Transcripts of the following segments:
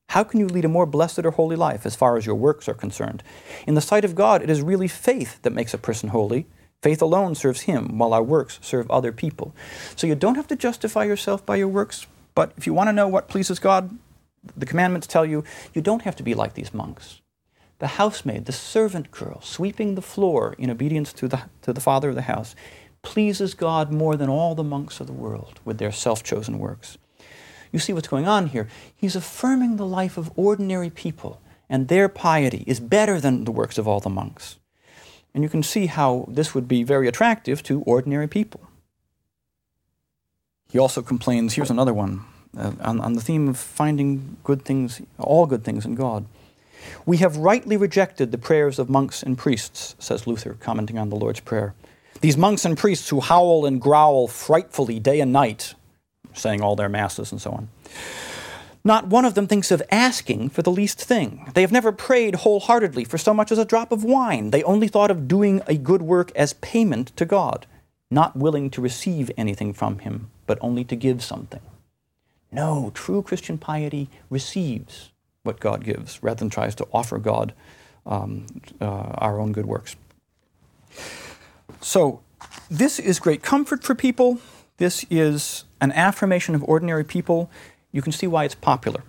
How can you lead a more blessed or holy life as far as your works are concerned? In the sight of God, it is really faith that makes a person holy. Faith alone serves him, while our works serve other people. So you don't have to justify yourself by your works, but if you want to know what pleases God, the commandments tell you, you don't have to be like these monks. The housemaid, the servant girl, sweeping the floor in obedience to the father of the house, pleases God more than all the monks of the world with their self-chosen works. You see what's going on here. He's affirming the life of ordinary people, and their piety is better than the works of all the monks. And you can see how this would be very attractive to ordinary people. He also complains, here's another one, on the theme of finding good things, all good things in God. We have rightly rejected the prayers of monks and priests, says Luther, commenting on the Lord's Prayer. These monks and priests who howl and growl frightfully day and night, saying all their masses and so on. Not one of them thinks of asking for the least thing. They have never prayed wholeheartedly for so much as a drop of wine. They only thought of doing a good work as payment to God, not willing to receive anything from him, but only to give something. No, true Christian piety receives what God gives, rather than tries to offer God our own good works. So this is great comfort for people. This is an affirmation of ordinary people. You can see why it's popular.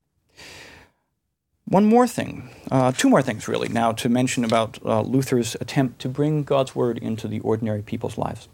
One more thing, two more things really, now to mention about Luther's attempt to bring God's word into the ordinary people's lives.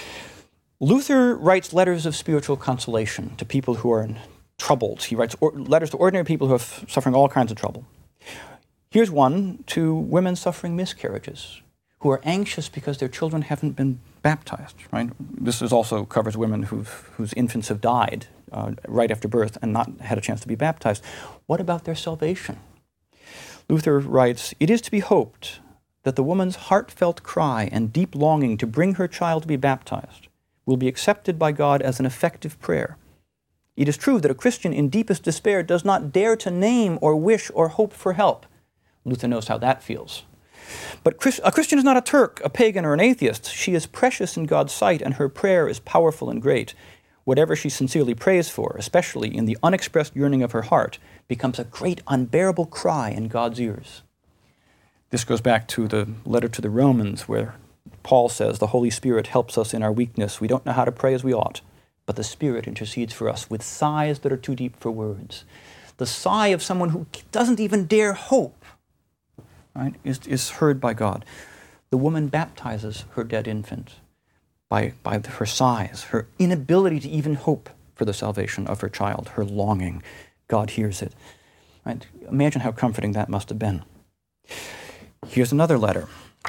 Luther writes letters of spiritual consolation to people who are troubled. He writes letters to ordinary people who are suffering all kinds of trouble. Here's one to women suffering miscarriages, who are anxious because their children haven't been baptized, right? This also covers women whose infants have died right after birth and not had a chance to be baptized. What about their salvation? Luther writes, "It is to be hoped that the woman's heartfelt cry and deep longing to bring her child to be baptized will be accepted by God as an effective prayer. It is true that a Christian in deepest despair does not dare to name or wish or hope for help." Luther knows how that feels. But a Christian is not a Turk, a pagan, or an atheist. She is precious in God's sight, and her prayer is powerful and great. Whatever she sincerely prays for, especially in the unexpressed yearning of her heart, becomes a great unbearable cry in God's ears. This goes back to the letter to the Romans, where Paul says, the Holy Spirit helps us in our weakness. We don't know how to pray as we ought, but the Spirit intercedes for us with sighs that are too deep for words. The sigh of someone who doesn't even dare hope, right, is heard by God. The woman baptizes her dead infant by her sighs, her inability to even hope for the salvation of her child, her longing. God hears it. Right? Imagine how comforting that must have been. Here's another letter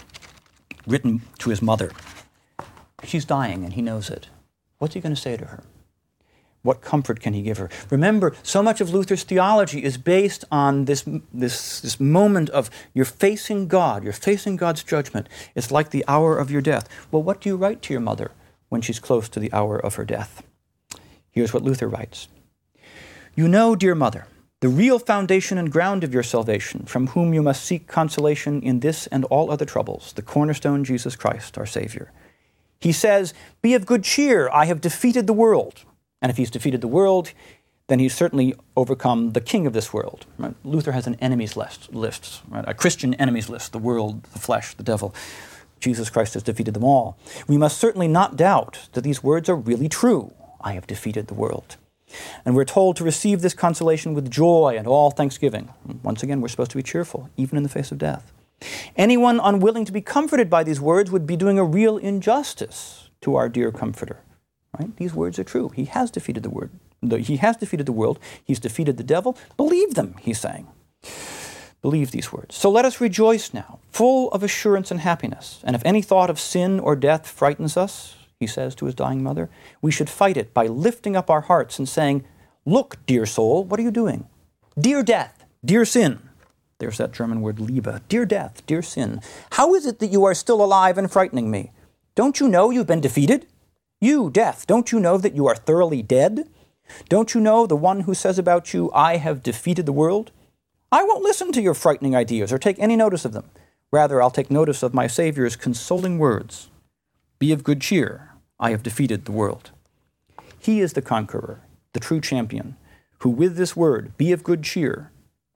written to his mother. She's dying and he knows it. What's he going to say to her? What comfort can he give her? Remember, so much of Luther's theology is based on this moment of you're facing God, you're facing God's judgment. It's like the hour of your death. Well, what do you write to your mother when she's close to the hour of her death? Here's what Luther writes. "You know, dear mother, the real foundation and ground of your salvation, from whom you must seek consolation in this and all other troubles, the cornerstone, Jesus Christ, our Savior. He says, 'Be of good cheer, I have defeated the world.' And if he's defeated the world, then he's certainly overcome the king of this world." Right? Luther has an enemies list, right? A Christian enemies list, the world, the flesh, the devil. Jesus Christ has defeated them all. We must certainly not doubt that these words are really true. I have defeated the world. And we're told to receive this consolation with joy and all thanksgiving. Once again, we're supposed to be cheerful, even in the face of death. Anyone unwilling to be comforted by these words would be doing a real injustice to our dear Comforter. Right? These words are true. He has defeated the world. He has defeated the world. He's defeated the devil. Believe them, he's saying. Believe these words. So let us rejoice now, full of assurance and happiness. And if any thought of sin or death frightens us, he says to his dying mother, we should fight it by lifting up our hearts and saying, "Look, dear soul, what are you doing? Dear death, dear sin." There's that German word Liebe. Dear death, dear sin. How is it that you are still alive and frightening me? Don't you know you've been defeated? You, death, don't you know that you are thoroughly dead? Don't you know the one who says about you, I have defeated the world? I won't listen to your frightening ideas or take any notice of them. Rather, I'll take notice of my Savior's consoling words. Be of good cheer. I have defeated the world. He is the conqueror, the true champion, who with this word, be of good cheer,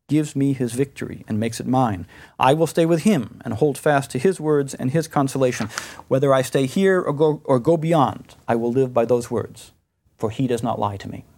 gives me his victory and makes it mine. I will stay with him and hold fast to his words and his consolation. Whether I stay here or go beyond, I will live by those words, for he does not lie to me.